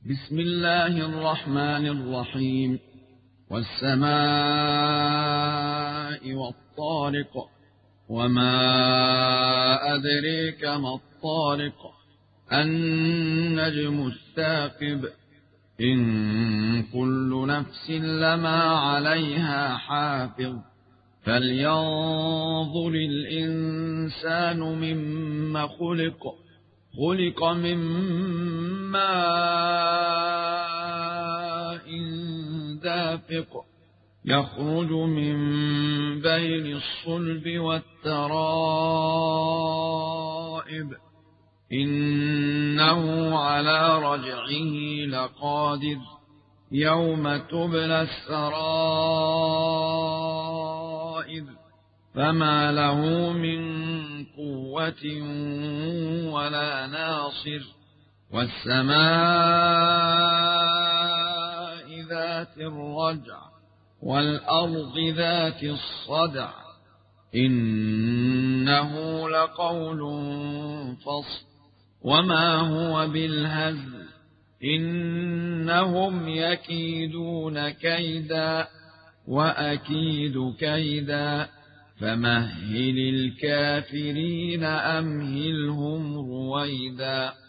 بسم الله الرحمن الرحيم. والسماء والطارق وما أدريك ما الطارق النجم الثاقب إن كل نفس لما عليها حافظ فلينظر الإنسان مما خلق من ماء دافق يخرج من بين الصلب والترائب إنه على رجعه لقادر يوم تبلى السرائر فما له من قوة ولا ناصر والسماء ذات الرجع والأرض ذات الصدع إنه لقول فصل وما هو بالهزل إنهم يكيدون كيدا وأكيد كيدا فمهل الكافرين أمهلهم رويدا.